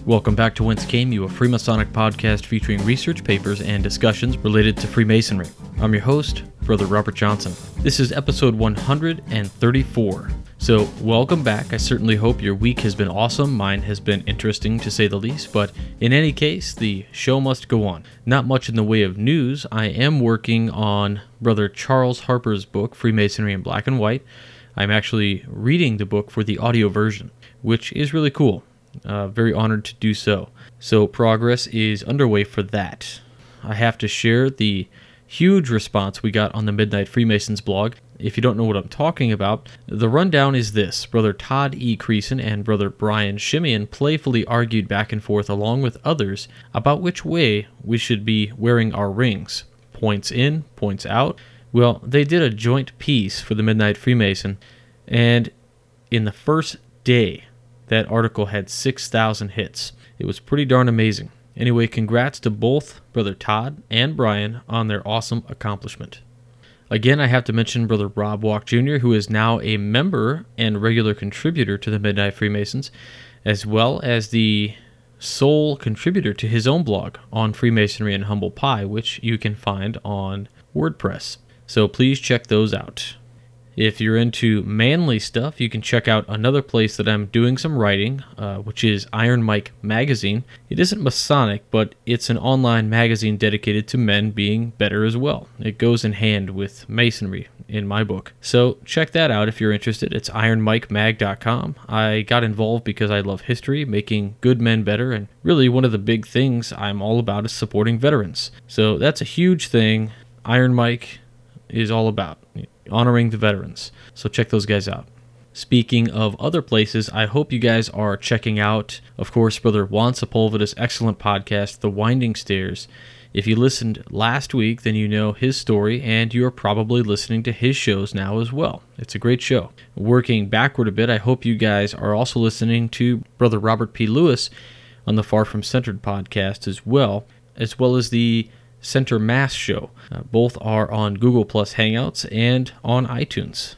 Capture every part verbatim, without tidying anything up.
Welcome back to Whence Came You, a Freemasonic podcast featuring research papers and discussions related to Freemasonry. I'm your host, Brother Robert Johnson. This is episode one hundred thirty-four. So, welcome back. I certainly hope your week has been awesome. Mine has been interesting, to say the least, but in any case, the show must go on. Not much in the way of news. I am working on Brother Charles Harper's book, Freemasonry in Black and White. I'm actually reading the book for the audio version, which is really cool. Uh, very honored to do so. So progress is underway for that. I have to share the huge response we got on the Midnight Freemasons blog. If you don't know what I'm talking about, the rundown is this. Brother Todd E. Creason and Brother Brian Shimian playfully argued back and forth along with others about which way we should be wearing our rings. Points in, points out. Well, they did a joint piece for the Midnight Freemason, and in the first day, that article had six thousand hits. It was pretty darn amazing. Anyway, congrats to both Brother Todd and Brian on their awesome accomplishment. Again, I have to mention Brother Rob Walk Junior, who is now a member and regular contributor to the Midnight Freemasons, as well as the sole contributor to his own blog on Freemasonry and Humble Pie, which you can find on WordPress. So please check those out. If you're into manly stuff, you can check out another place that I'm doing some writing, uh, which is Iron Mike Magazine. It isn't Masonic, but it's an online magazine dedicated to men being better as well. It goes in hand with Masonry in my book. So check that out if you're interested. It's iron mike mag dot com. I got involved because I love history, making good men better, and really one of the big things I'm all about is supporting veterans. So that's a huge thing Iron Mike is all about. Honoring the veterans. So check those guys out. Speaking of other places, I hope you guys are checking out, of course, Brother Juan Sepulveda's excellent podcast, The Winding Stairs. If you listened last week, then you know his story, and you are probably listening to his shows now as well. It's a great show. Working backward a bit, I hope you guys are also listening to Brother Robert P. Lewis on the Far From Centered podcast as well, as well as the Center Mass Show. Uh, both are on Google Plus Hangouts and on iTunes.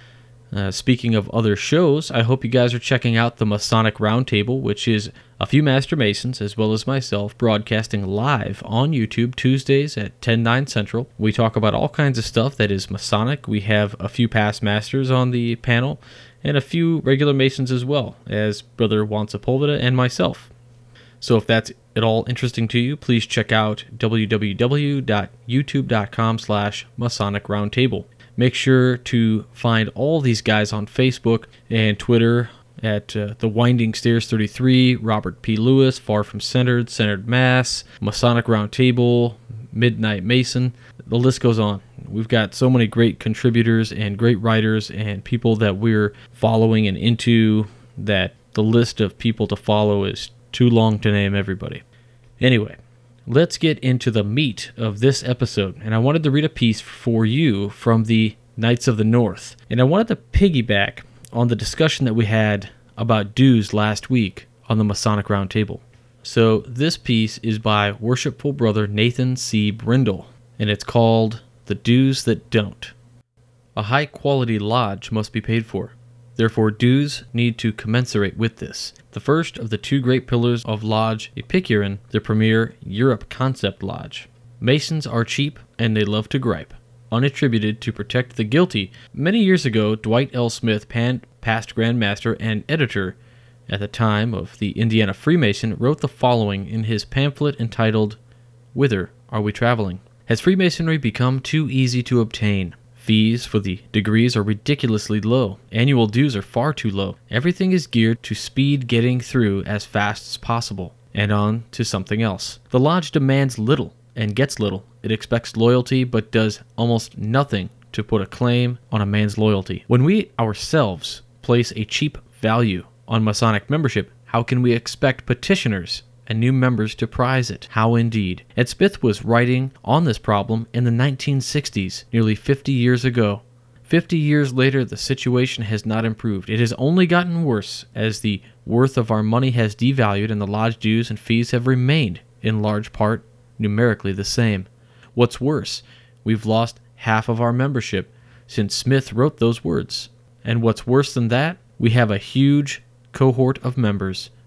Uh, speaking of other shows, I hope you guys are checking out the Masonic Roundtable, which is a few Master Masons, as well as myself, broadcasting live on YouTube Tuesdays at ten, nine Central. We talk about all kinds of stuff that is Masonic. We have a few past Masters on the panel, and a few regular Masons as well, as Brother Juan Sepulveda and myself. So if that's at all interesting to you, please check out w w w dot youtube dot com slash Masonic Roundtable. Make sure to find all these guys on Facebook and Twitter at uh, The Winding Stairs thirty-three, Robert P. Lewis, Far From Centered, Centered Mass, Masonic Roundtable, Midnight Mason. The list goes on. We've got so many great contributors and great writers and people that we're following and into that the list of people to follow is too long to name everybody. Anyway, let's get into the meat of this episode. And I wanted to read a piece for you from the Knights of the North. And I wanted to piggyback on the discussion that we had about dues last week on the Masonic Roundtable. So this piece is by Worshipful Brother Nathan C. Brindle, and it's called The Dues That Don't. A high-quality lodge must be paid for. Therefore, dues need to commensurate with this. The first of the two great pillars of Lodge Epicurean, the premier Europe Concept Lodge. Masons are cheap, and they love to gripe. Unattributed to protect the guilty, many years ago, Dwight L. Smith, pan- past Grand Master and editor at the time of the Indiana Freemason, wrote the following in his pamphlet entitled, Whither Are We Traveling? Has Freemasonry become too easy to obtain? Fees for the degrees are ridiculously low. Annual dues are far too low. Everything is geared to speed getting through as fast as possible, and on to something else. The lodge demands little, and gets little. It expects loyalty, but does almost nothing to put a claim on a man's loyalty. When we ourselves place a cheap value on Masonic membership, how can we expect petitioners and new members to prize it? How indeed. Ed Smith was writing on this problem in the nineteen sixties, nearly fifty years ago. Fifty years later, the situation has not improved. It has only gotten worse as the worth of our money has devalued and the lodge dues and fees have remained, in large part, numerically the same. What's worse, we've lost half of our membership since Smith wrote those words. And what's worse than that, we have a huge cohort of members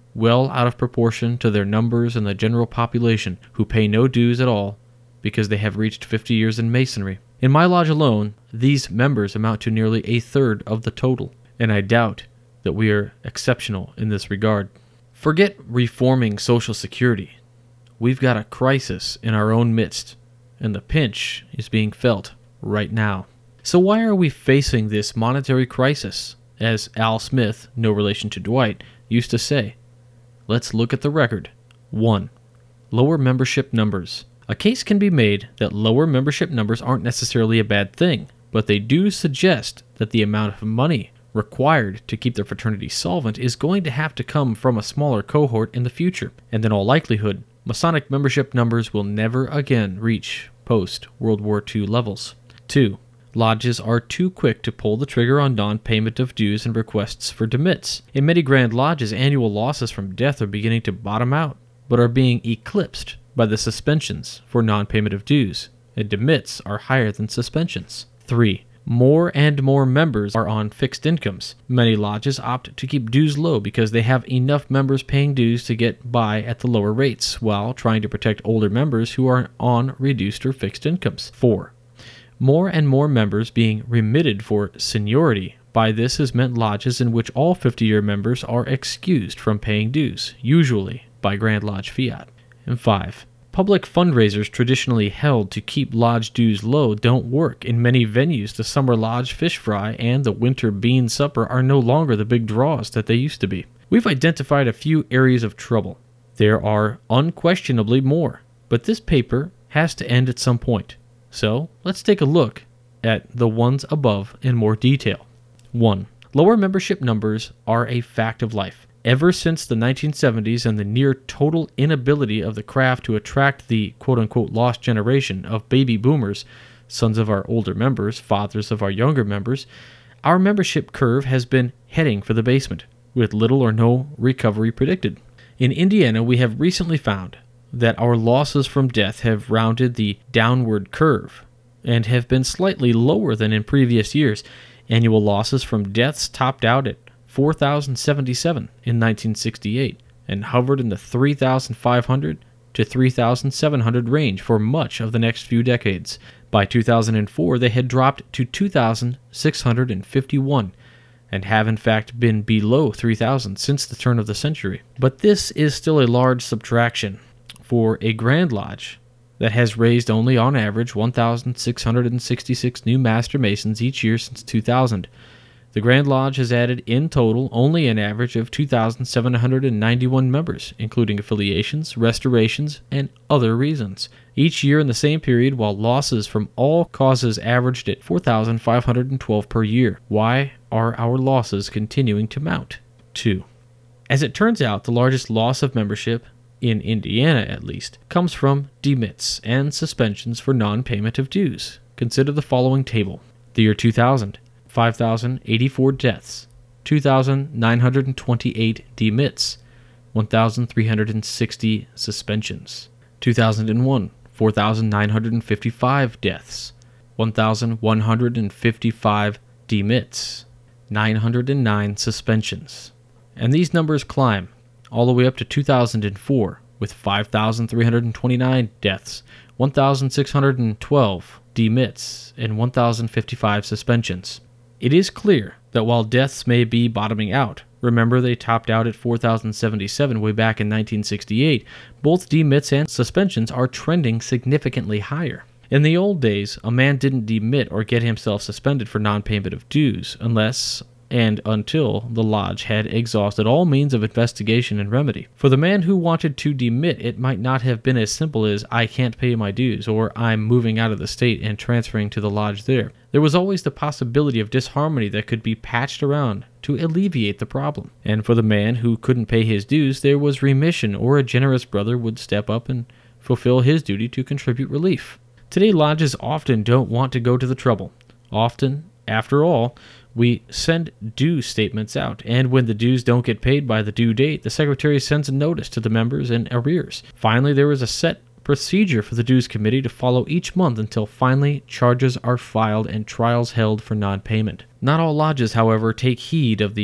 well out of proportion to their numbers and the general population, who pay no dues at all because they have reached fifty years in Masonry. In my lodge alone, these members amount to nearly a third of the total, and I doubt that we are exceptional in this regard. Forget reforming Social Security. We've got a crisis in our own midst, and the pinch is being felt right now. So why are we facing this monetary crisis? As Al Smith, no relation to Dwight, used to say. Let's look at the record. one. Lower membership numbers. A case can be made that lower membership numbers aren't necessarily a bad thing, but they do suggest that the amount of money required to keep their fraternity solvent is going to have to come from a smaller cohort in the future, and in all likelihood, Masonic membership numbers will never again reach post-World War Two levels. two. Lodges are too quick to pull the trigger on non-payment of dues and requests for demits. In many Grand Lodges, annual losses from death are beginning to bottom out, but are being eclipsed by the suspensions for non-payment of dues, and demits are higher than suspensions. three. More and more members are on fixed incomes. Many lodges opt to keep dues low because they have enough members paying dues to get by at the lower rates, while trying to protect older members who are on reduced or fixed incomes. four. More and more members being remitted for seniority. By this is meant lodges in which all fifty-year members are excused from paying dues, usually by Grand Lodge fiat. And five. Public fundraisers traditionally held to keep lodge dues low don't work. In many venues, the summer lodge fish fry and the winter bean supper are no longer the big draws that they used to be. We've identified a few areas of trouble. There are unquestionably more, but this paper has to end at some point. So let's take a look at the ones above in more detail. one. Lower membership numbers are a fact of life. Ever since the nineteen seventies and the near total inability of the craft to attract the quote-unquote lost generation of baby boomers, sons of our older members, fathers of our younger members, our membership curve has been heading for the basement, with little or no recovery predicted. In Indiana, we have recently found that our losses from death have rounded the downward curve and have been slightly lower than in previous years. Annual losses from deaths topped out at four thousand seventy-seven in nineteen sixty-eight and hovered in the three thousand five hundred to three thousand seven hundred range for much of the next few decades. By two thousand four, they had dropped to two thousand six hundred fifty-one and have in fact been below three thousand since the turn of the century. But this is still a large subtraction for a Grand Lodge that has raised only on average one thousand six hundred sixty-six new Master Masons each year since two thousand. The Grand Lodge has added in total only an average of two thousand seven hundred ninety-one members, including affiliations, restorations, and other reasons, each year in the same period, while losses from all causes averaged at four thousand five hundred twelve per year. Why are our losses continuing to mount? two. As it turns out, the largest loss of membership, in Indiana at least, comes from demits and suspensions for non-payment of dues. Consider the following table. The year two thousand. five thousand eighty-four deaths, two thousand nine hundred twenty-eight demits, one thousand three hundred sixty suspensions. two thousand one, four thousand nine hundred fifty-five deaths, one thousand one hundred fifty-five demits, nine hundred nine suspensions. And these numbers climb all the way up to two thousand four, with five thousand three hundred twenty-nine deaths, one thousand six hundred twelve demits, and one thousand fifty-five suspensions. It is clear that while deaths may be bottoming out, remember they topped out at four thousand seventy-seven way back in nineteen sixty-eight, both demits and suspensions are trending significantly higher. In the old days, a man didn't demit or get himself suspended for non-payment of dues unless and until the lodge had exhausted all means of investigation and remedy. For the man who wanted to demit, it might not have been as simple as, I can't pay my dues, or I'm moving out of the state and transferring to the lodge there. There was always the possibility of disharmony that could be patched around to alleviate the problem. And for the man who couldn't pay his dues, there was remission, or a generous brother would step up and fulfill his duty to contribute relief. Today, lodges often don't want to go to the trouble. Often, after all, we send due statements out, and when the dues don't get paid by the due date, the secretary sends a notice to the members in arrears. Finally, there is a set procedure for the dues committee to follow each month until finally charges are filed and trials held for non-payment. Not all lodges, however, take heed of the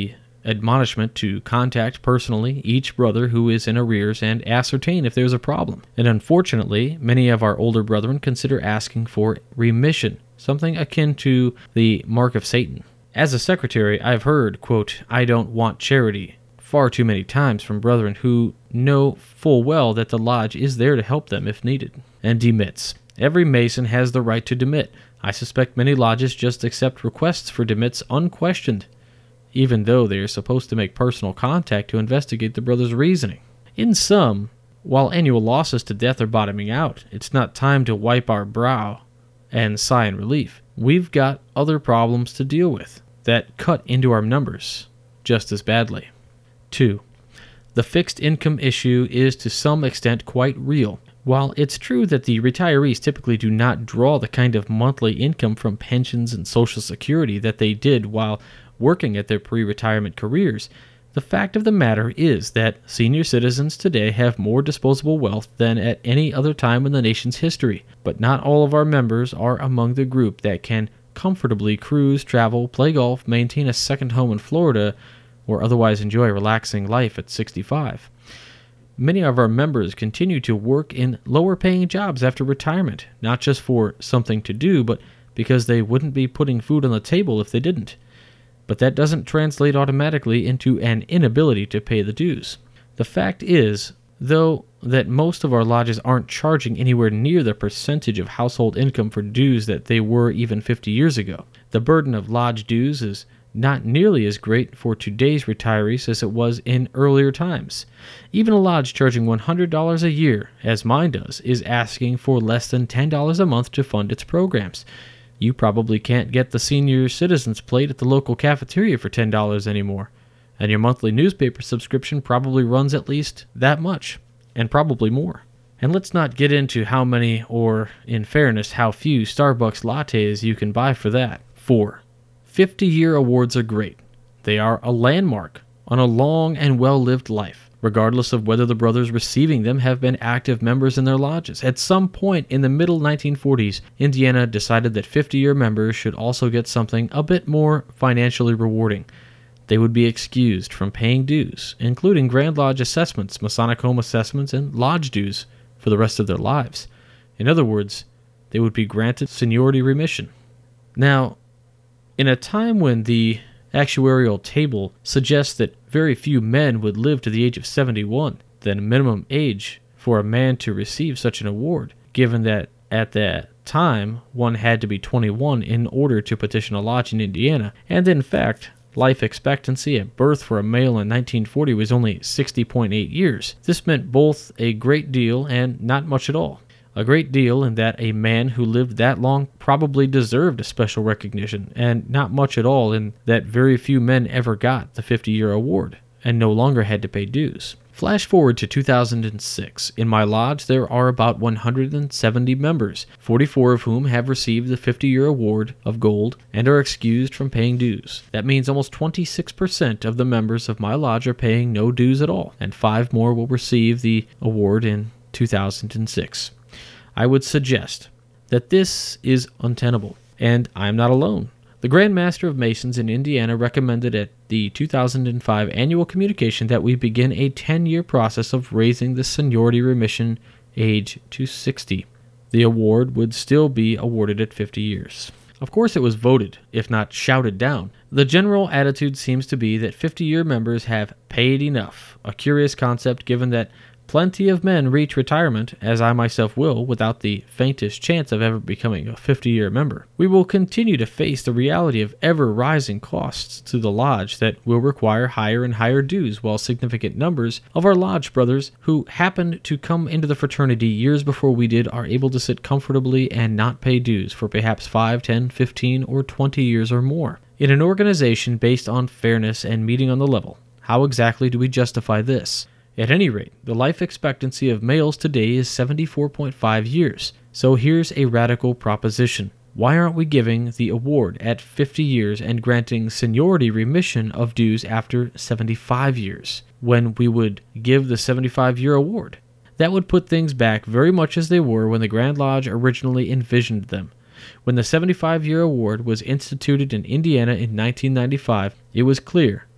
admonishment to contact personally each brother who is in arrears and ascertain if there's a problem. And unfortunately, many of our older brethren consider asking for remission, something akin to the mark of Satan. As a secretary, I've heard, quote, "I don't want charity," far too many times from brethren who know full well that the lodge is there to help them if needed. And demits. Every Mason has the right to demit. I suspect many lodges just accept requests for demits unquestioned, even though they are supposed to make personal contact to investigate the brother's reasoning. In sum, while annual losses to death are bottoming out, it's not time to wipe our brow and sigh in relief. We've got other problems to deal with that cut into our numbers just as badly. two. The fixed income issue is to some extent quite real. While it's true that the retirees typically do not draw the kind of monthly income from pensions and Social Security that they did while working at their pre-retirement careers, the fact of the matter is that senior citizens today have more disposable wealth than at any other time in the nation's history, but not all of our members are among the group that can comfortably cruise, travel, play golf, maintain a second home in Florida, or otherwise enjoy a relaxing life at sixty-five. Many of our members continue to work in lower-paying jobs after retirement, not just for something to do, but because they wouldn't be putting food on the table if they didn't. But that doesn't translate automatically into an inability to pay the dues. The fact is, though, that most of our lodges aren't charging anywhere near the percentage of household income for dues that they were even fifty years ago. The burden of lodge dues is not nearly as great for today's retirees as it was in earlier times. Even a lodge charging one hundred dollars a year, as mine does, is asking for less than ten dollars a month to fund its programs. You probably can't get the senior citizens plate at the local cafeteria for ten dollars anymore, and your monthly newspaper subscription probably runs at least that much, and probably more. And let's not get into how many, or, in fairness, how few Starbucks lattes you can buy for that. four. fifty-year awards are great. They are a landmark on a long and well-lived life, regardless of whether the brothers receiving them have been active members in their lodges. At some point in the middle nineteen forties, Indiana decided that fifty-year members should also get something a bit more financially rewarding. They would be excused from paying dues, including Grand Lodge assessments, Masonic Home assessments, and lodge dues for the rest of their lives. In other words, they would be granted seniority remission. Now, in a time when the actuarial table suggests that very few men would live to the age of seventy-one, the minimum age for a man to receive such an award, given that at that time one had to be twenty-one in order to petition a lodge in Indiana, and in fact, life expectancy at birth for a male in nineteen forty was only sixty point eight years. This meant both a great deal and not much at all. A great deal in that a man who lived that long probably deserved a special recognition, and not much at all in that very few men ever got the fifty-year award, and no longer had to pay dues. Flash forward to two thousand six. In my lodge, there are about one hundred seventy members, forty-four of whom have received the fifty-year award of gold and are excused from paying dues. That means almost twenty-six percent of the members of my lodge are paying no dues at all, and five more will receive the award in two thousand six. I would suggest that this is untenable, and I am not alone. The Grand Master of Masons in Indiana recommended at the two thousand five annual communication that we begin a ten-year process of raising the seniority remission age to sixty. The award would still be awarded at fifty years. Of course it was voted, if not shouted down. The general attitude seems to be that fifty-year members have paid enough, a curious concept given that plenty of men reach retirement, as I myself will, without the faintest chance of ever becoming a fifty-year member. We will continue to face the reality of ever-rising costs to the lodge that will require higher and higher dues, while significant numbers of our lodge brothers who happened to come into the fraternity years before we did are able to sit comfortably and not pay dues for perhaps five, ten, fifteen, or twenty years or more. In an organization based on fairness and meeting on the level, how exactly do we justify this? At any rate, the life expectancy of males today is seventy-four point five years. So here's a radical proposition. Why aren't we giving the award at fifty years and granting seniority remission of dues after seventy-five years, when we would give the seventy-five-year award? That would put things back very much as they were when the Grand Lodge originally envisioned them. When the seventy-five-year award was instituted in Indiana in nineteen ninety-five, it was clear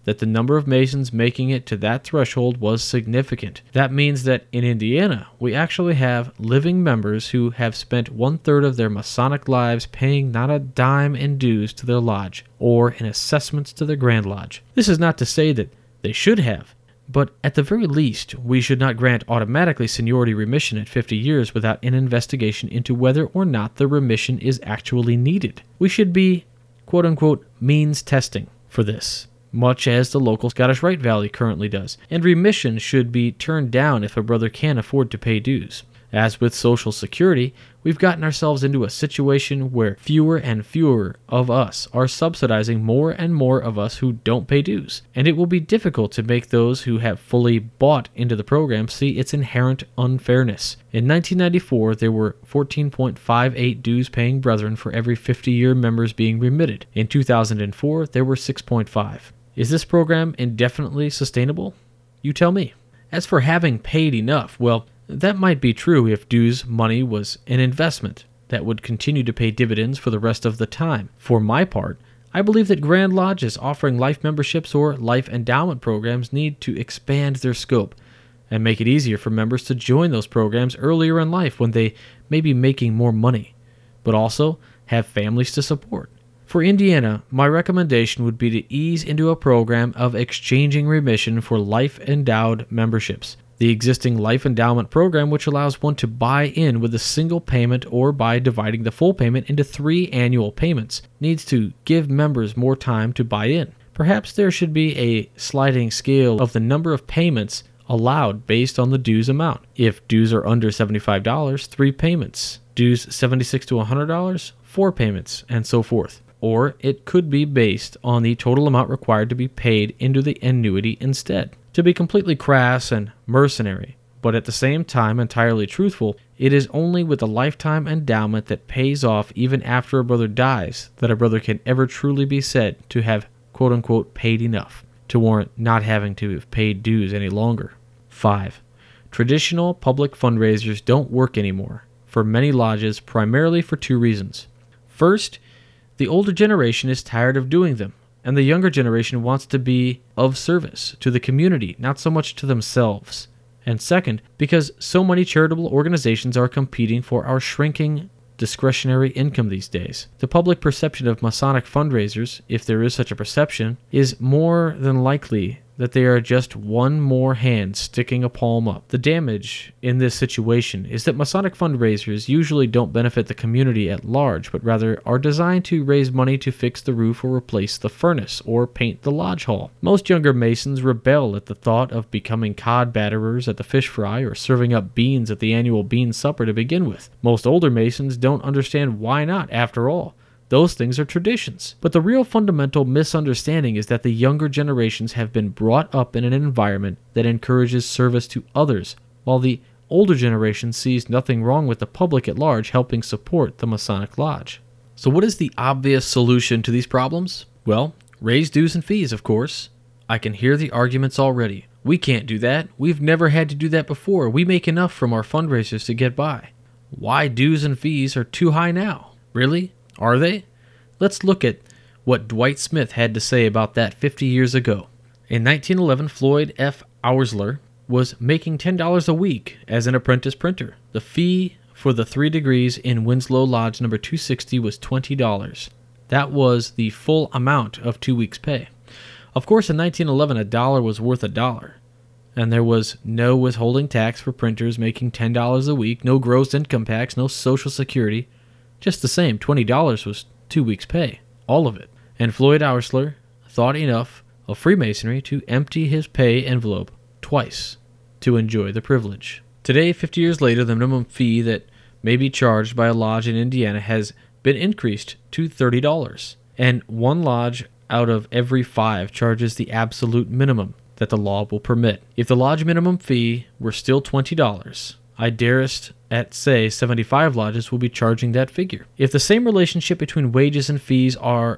that the number of Masons making it to that threshold was significant. That means that in Indiana, we actually have living members who have spent one-third of their Masonic lives paying not a dime in dues to their lodge or in assessments to the Grand Lodge. This is not to say that they should have, but at the very least, we should not grant automatically seniority remission at fifty years without an investigation into whether or not the remission is actually needed. We should be, quote-unquote, means testing for this, much as the local Scottish Rite Valley currently does, and remission should be turned down if a brother can't afford to pay dues. As with Social Security, we've gotten ourselves into a situation where fewer and fewer of us are subsidizing more and more of us who don't pay dues, and it will be difficult to make those who have fully bought into the program see its inherent unfairness. In nineteen ninety-four, there were fourteen point five eight dues-paying brethren for every fifty-year members being remitted. In two thousand four, there were six point five. Is this program indefinitely sustainable? You tell me. As for having paid enough, well, that might be true if dues money was an investment that would continue to pay dividends for the rest of the time. For my part, I believe that Grand Lodges offering life memberships or life endowment programs need to expand their scope and make it easier for members to join those programs earlier in life when they may be making more money, but also have families to support. For Indiana, my recommendation would be to ease into a program of exchanging remission for life endowed memberships. The existing life endowment program, which allows one to buy in with a single payment or by dividing the full payment into three annual payments, needs to give members more time to buy in. Perhaps there should be a sliding scale of the number of payments allowed based on the dues amount. If dues are under seventy-five dollars, three payments. Dues seventy-six dollars to one hundred dollars, four payments, and so forth. Or it could be based on the total amount required to be paid into the annuity instead. To be completely crass and mercenary, but at the same time entirely truthful, it is only with a lifetime endowment that pays off even after a brother dies that a brother can ever truly be said to have quote-unquote paid enough to warrant not having to have paid dues any longer. five. Traditional public fundraisers don't work anymore for many lodges, primarily for two reasons. First, the older generation is tired of doing them, and the younger generation wants to be of service to the community, not so much to themselves. And second, because so many charitable organizations are competing for our shrinking discretionary income these days. The public perception of Masonic fundraisers, if there is such a perception, is more than likely that they are just one more hand sticking a palm up. The damage in this situation is that Masonic fundraisers usually don't benefit the community at large, but rather are designed to raise money to fix the roof or replace the furnace or paint the lodge hall. Most younger Masons rebel at the thought of becoming cod batterers at the fish fry or serving up beans at the annual bean supper to begin with. Most older Masons don't understand why not, after all. Those things are traditions. But the real fundamental misunderstanding is that the younger generations have been brought up in an environment that encourages service to others, while the older generation sees nothing wrong with the public at large helping support the Masonic Lodge. So what is the obvious solution to these problems? Well, raise dues and fees, of course. I can hear the arguments already. We can't do that. We've never had to do that before. We make enough from our fundraisers to get by. Why dues and fees are too high now? Really? Are they? Let's look at what Dwight Smith had to say about that fifty years ago. In nineteen eleven, Floyd F. Oursler was making ten dollars a week as an apprentice printer. The fee for the three degrees in Winslow Lodge number two sixty was twenty dollars. That was the full amount of two weeks' pay. Of course, in nineteen eleven, a dollar was worth a dollar, and there was no withholding tax for printers making ten dollars a week, no gross income tax, no Social Security. Just the same, twenty dollars was two weeks' pay, all of it. And Floyd Oursler thought enough of Freemasonry to empty his pay envelope twice to enjoy the privilege. Today, fifty years later, the minimum fee that may be charged by a lodge in Indiana has been increased to thirty dollars, and one lodge out of every five charges the absolute minimum that the law will permit. If the lodge minimum fee were still twenty dollars, I darest at say seventy-five lodges will be charging that figure. If the same relationship between wages and fees are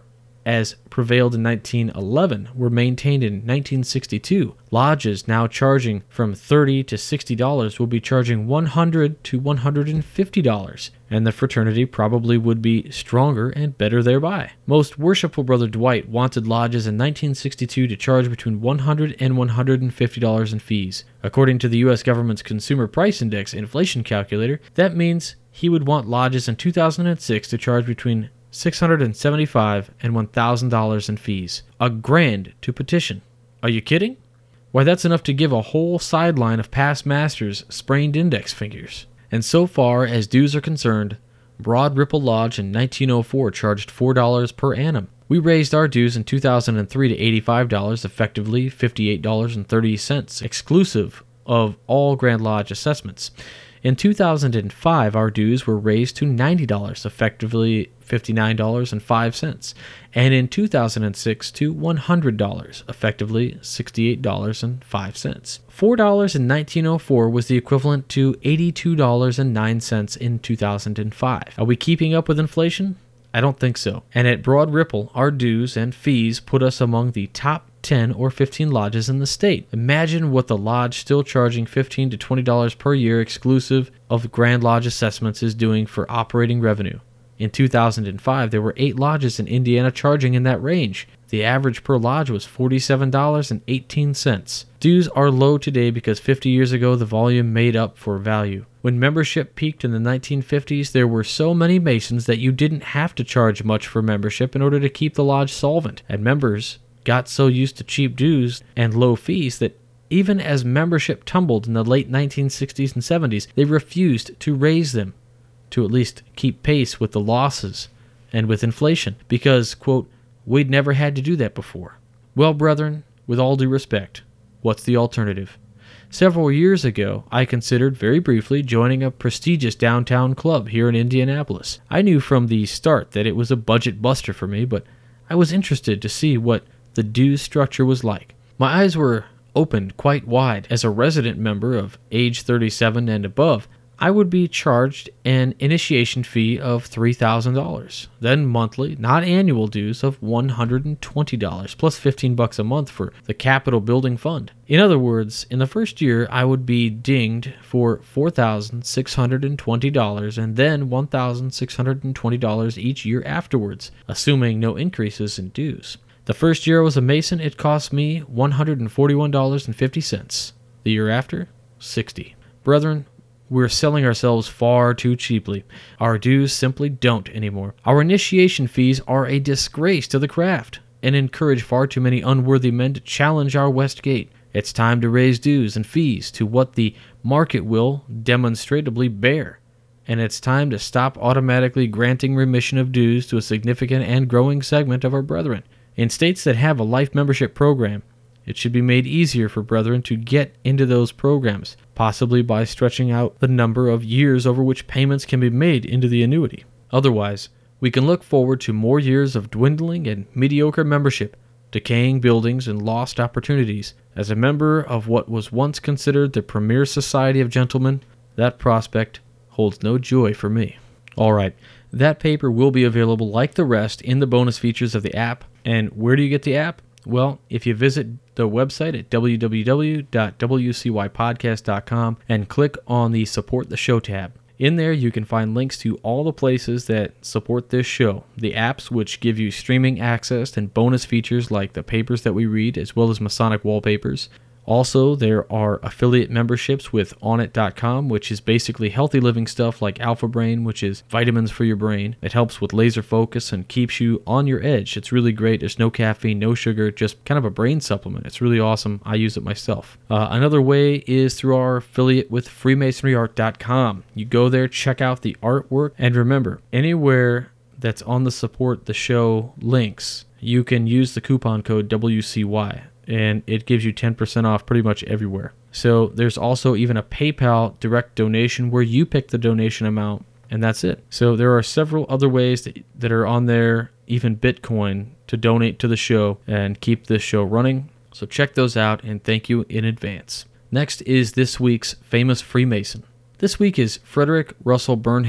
as prevailed in nineteen eleven, were maintained in nineteen sixty-two. Lodges now charging from thirty dollars to sixty dollars will be charging one hundred dollars to one hundred fifty dollars, and the fraternity probably would be stronger and better thereby. Most Worshipful Brother Dwight wanted lodges in nineteen sixty-two to charge between one hundred dollars and one hundred fifty dollars in fees. According to the U S government's Consumer Price Index inflation calculator, that means he would want lodges in two thousand six to charge between six hundred seventy-five dollars and one thousand dollars in fees. A grand to petition. Are you kidding? Why, that's enough to give a whole sideline of past masters sprained index fingers. And so far as dues are concerned, Broad Ripple Lodge in nineteen oh four charged four dollars per annum. We raised our dues in two thousand three to eighty-five dollars, effectively fifty-eight dollars and thirty cents, exclusive of all Grand Lodge assessments. In two thousand five, our dues were raised to ninety dollars, effectively fifty-nine dollars and five cents, and in two thousand six to one hundred dollars, effectively sixty-eight dollars and five cents. four dollars in nineteen oh four was the equivalent to eighty-two dollars and nine cents in two thousand five. Are we keeping up with inflation? I don't think so. And at Broad Ripple, our dues and fees put us among the top ten or fifteen lodges in the state. Imagine what the lodge still charging fifteen to twenty dollars per year exclusive of Grand Lodge assessments is doing for operating revenue. In two thousand five, there were eight lodges in Indiana charging in that range. The average per lodge was forty-seven dollars and eighteen cents. Dues are low today because fifty years ago the volume made up for value. When membership peaked in the nineteen fifties, there were so many Masons that you didn't have to charge much for membership in order to keep the lodge solvent, and members got so used to cheap dues and low fees that even as membership tumbled in the late nineteen sixties and seventies, they refused to raise them to at least keep pace with the losses and with inflation because, quote, we'd never had to do that before. Well, brethren, with all due respect, what's the alternative? Several years ago, I considered very briefly joining a prestigious downtown club here in Indianapolis. I knew from the start that it was a budget buster for me, but I was interested to see what the dues structure was like. My eyes were opened quite wide. As a resident member of age thirty-seven and above, I would be charged an initiation fee of three thousand dollars, then monthly, not annual dues of one hundred twenty dollars, plus fifteen bucks a month for the Capitol Building Fund. In other words, in the first year, I would be dinged for four thousand six hundred twenty dollars and then one thousand six hundred twenty dollars each year afterwards, assuming no increases in dues. The first year I was a Mason, it cost me one hundred forty-one dollars and fifty cents. The year after, sixty dollars. Brethren, we're selling ourselves far too cheaply. Our dues simply don't anymore. Our initiation fees are a disgrace to the craft and encourage far too many unworthy men to challenge our West Gate. It's time to raise dues and fees to what the market will demonstrably bear. And it's time to stop automatically granting remission of dues to a significant and growing segment of our brethren. In states that have a life membership program, it should be made easier for brethren to get into those programs, possibly by stretching out the number of years over which payments can be made into the annuity. Otherwise, we can look forward to more years of dwindling and mediocre membership, decaying buildings, and lost opportunities. As a member of what was once considered the premier society of gentlemen, that prospect holds no joy for me. All right, that paper will be available like the rest in the bonus features of the app. And where do you get the app? Well, if you visit the website at w w w dot w c y podcast dot com and click on the Support the Show tab. In there, you can find links to all the places that support this show, the apps which give you streaming access and bonus features like the papers that we read, as well as Masonic wallpapers. Also, there are affiliate memberships with on it dot com, which is basically healthy living stuff like Alpha Brain, which is vitamins for your brain. It helps with laser focus and keeps you on your edge. It's really great. There's no caffeine, no sugar, just kind of a brain supplement. It's really awesome. I use it myself. Uh, another way is through our affiliate with freemasonry art dot com. You go there, check out the artwork, and remember, anywhere that's on the support the show links, you can use the coupon code W C Y. And it gives you ten percent off pretty much everywhere. So there's also even a PayPal direct donation where you pick the donation amount, and that's it. So there are several other ways that, that are on there, even Bitcoin, to donate to the show and keep this show running. So check those out, and thank you in advance. Next is this week's famous Freemason. This week is Frederick Russell Burnham.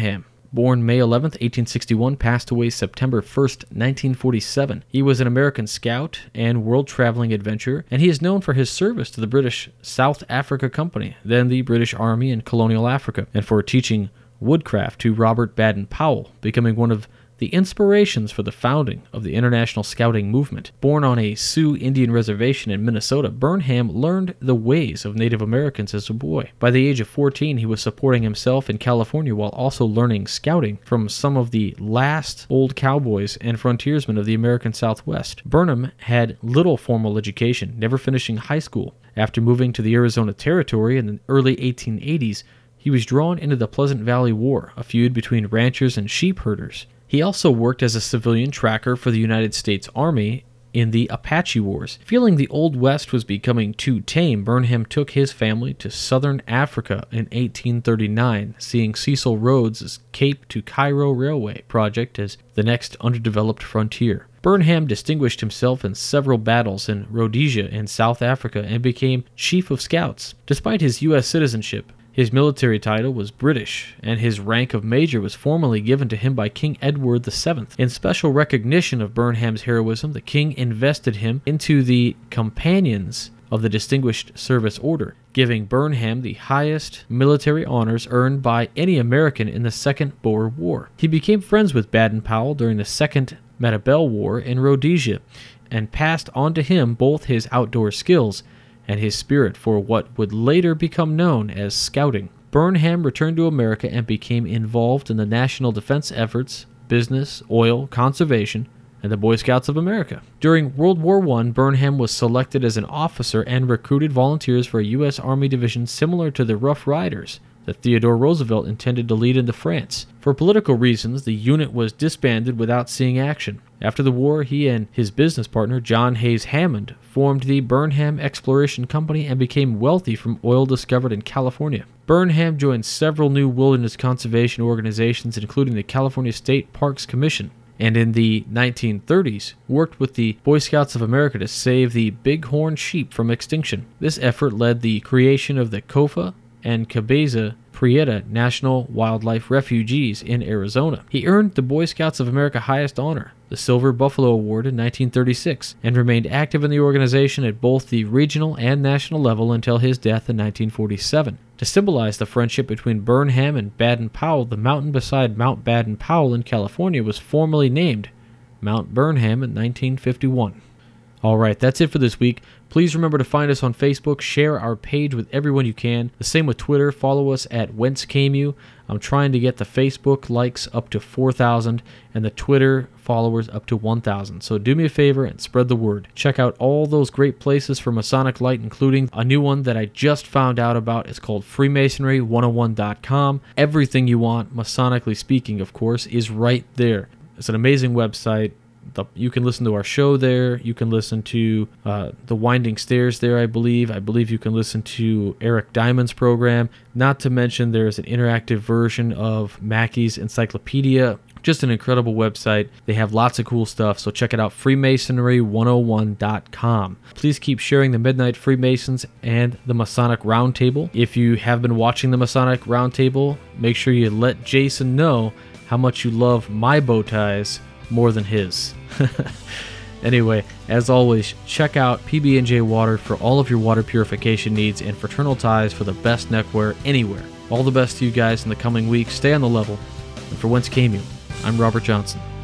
Born May eleventh, eighteen sixty-one, passed away September first, nineteen forty-seven. He was an American scout and world-traveling adventurer, and he is known for his service to the British South Africa Company, then the British Army in colonial Africa, and for teaching woodcraft to Robert Baden-Powell, becoming one of the inspirations for the founding of the international scouting movement. Born on a Sioux Indian reservation in Minnesota, Burnham learned the ways of Native Americans as a boy. By the age of fourteen, he was supporting himself in California while also learning scouting from some of the last old cowboys and frontiersmen of the American Southwest. Burnham had little formal education, never finishing high school. After moving to the Arizona Territory in the early eighteen eighties, he was drawn into the Pleasant Valley War, a feud between ranchers and sheep herders. He also worked as a civilian tracker for the United States Army in the Apache Wars. Feeling the Old West was becoming too tame, Burnham took his family to southern Africa in eighteen thirty-nine, seeing Cecil Rhodes' Cape to Cairo Railway project as the next underdeveloped frontier. Burnham distinguished himself in several battles in Rhodesia and South Africa and became Chief of Scouts. Despite his U S citizenship, his military title was British, and his rank of major was formally given to him by King Edward the seventh. In special recognition of Burnham's heroism, the king invested him into the Companions of the Distinguished Service Order, giving Burnham the highest military honors earned by any American in the Second Boer War. He became friends with Baden-Powell during the Second Matabele War in Rhodesia, and passed on to him both his outdoor skills and his spirit for what would later become known as scouting. Burnham returned to America and became involved in the national defense efforts, business, oil, conservation, and the Boy Scouts of America. During World War One, Burnham was selected as an officer and recruited volunteers for a U S Army division similar to the Rough Riders that Theodore Roosevelt intended to lead into France. For political reasons, the unit was disbanded without seeing action. After the war, he and his business partner, John Hayes Hammond, formed the Burnham Exploration Company and became wealthy from oil discovered in California. Burnham joined several new wilderness conservation organizations, including the California State Parks Commission, and in the nineteen thirties worked with the Boy Scouts of America to save the bighorn sheep from extinction. This effort led the creation of the Cofa and Cabeza Prieta National Wildlife Refuges in Arizona. He earned the Boy Scouts of America highest honor, the Silver Buffalo Award, in nineteen thirty-six, and remained active in the organization at both the regional and national level until his death in nineteen forty-seven. To symbolize the friendship between Burnham and Baden-Powell, the mountain beside Mount Baden-Powell in California was formally named Mount Burnham in nineteen fifty-one. Alright, that's it for this week. Please remember to find us on Facebook, share our page with everyone you can. The same with Twitter, follow us at Whence Came You. I'm trying to get the Facebook likes up to four thousand and the Twitter followers up to one thousand. So do me a favor and spread the word. Check out all those great places for Masonic Light, including a new one that I just found out about. It's called Freemasonry one oh one dot com. Everything you want, Masonically speaking, of course, is right there. It's an amazing website. The, you can listen to our show there. You can listen to uh, The Winding Stairs there, I believe. I believe you can listen to Eric Diamond's program. Not to mention there's an interactive version of Mackey's Encyclopedia. Just an incredible website. They have lots of cool stuff, so check it out, Freemasonry one oh one dot com. Please keep sharing the Midnight Freemasons and the Masonic Roundtable. If you have been watching the Masonic Roundtable, make sure you let Jason know how much you love my bow ties more than his. Anyway, as always, check out P B and J Water for all of your water purification needs and fraternal ties for the best neckwear anywhere. All the best to you guys in the coming weeks. Stay on the level. And for Whence Came You, I'm Robert Johnson.